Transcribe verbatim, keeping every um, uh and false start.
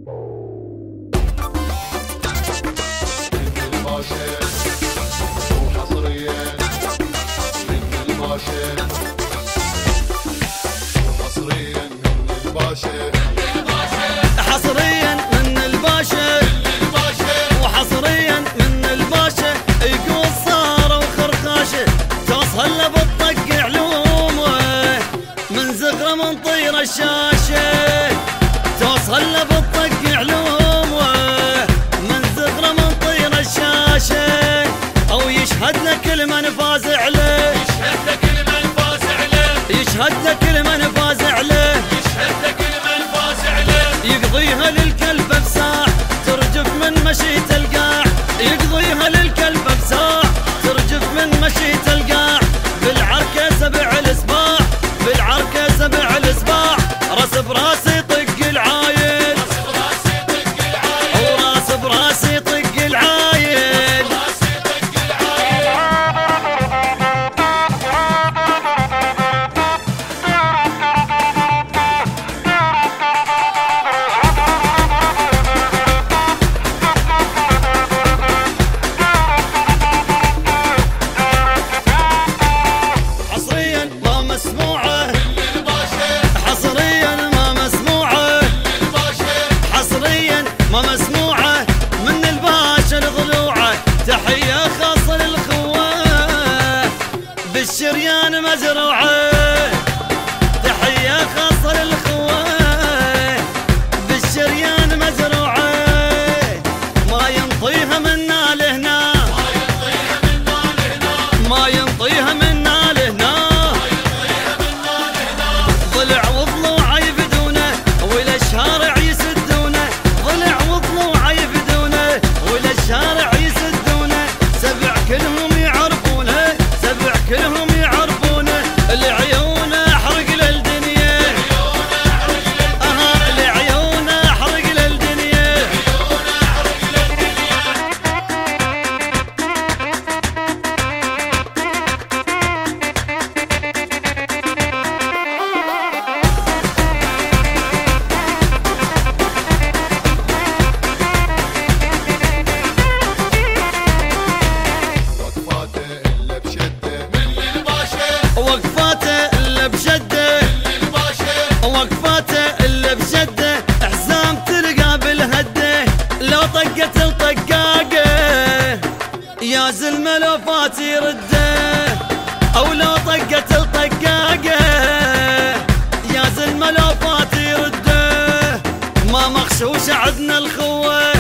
حصريا من الباشا وحصريا من الباشا يقول صاروا خرخاشه توصل له بالطق علومه من زغره من طير الشاشه توصل له بالطق علومه من زغره من طير الشاشه او يشهد له كل من فاز عليه يشهد لك كل من فاز عليه يشهد له كل من فاز عليه يشهد لك كل من فاز عليه يقضيها للكلب بساع ترجف من مشيت القاع يقضيها للكلب بساع ترجف من مشيت القاع بالعركة سبع الاسباع بالعركة سبع الاسباع راس براس يطق العايل وراس براس يطق العايل ما مسموعة من الباشا الضلوعة تحية خاصة للخوة بالشريان مزروعة تحية خاصة للخوة بالشريان مزروعة ما ينطيها منا لهنا ما ينطيها منا لهنا ضلع وضلوعة يفدونه ولا الشارع يسدونه ضلع وضلوعه يفدونه ولا الشارع يسدونه سبع كلهم يعرفونه سبع كلهم يعرفونه العيون احرق للدنيا اها العيون احرق للدنيا وقفاته الا بشده وقفاته الا بشده حزام تلقى بالهده لو طقت الطقاقه يا زلمه لو فات يرده او لو طقت الطقاقه يا زلمه لو فات يرده ما مغشوش عدنا الخوه